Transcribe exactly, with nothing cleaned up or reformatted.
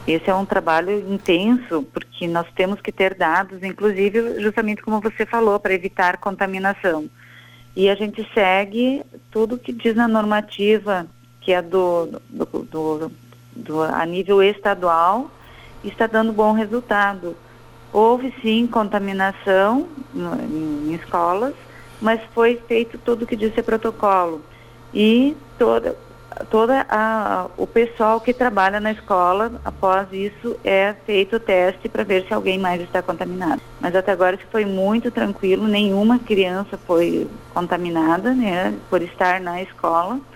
Esse é um trabalho intenso, porque nós temos que ter dados, inclusive, justamente como você falou, para evitar contaminação. E a gente segue tudo que diz na normativa, que é do, do, do, do, a nível estadual, e está dando bom resultado. Houve, sim, contaminação em, em escolas, mas foi feito tudo o que disse o protocolo. E toda... Toda a, o pessoal que trabalha na escola, após isso, é feito o teste para ver se alguém mais está contaminado. Mas até agora isso foi muito tranquilo, nenhuma criança foi contaminada, né, por estar na escola.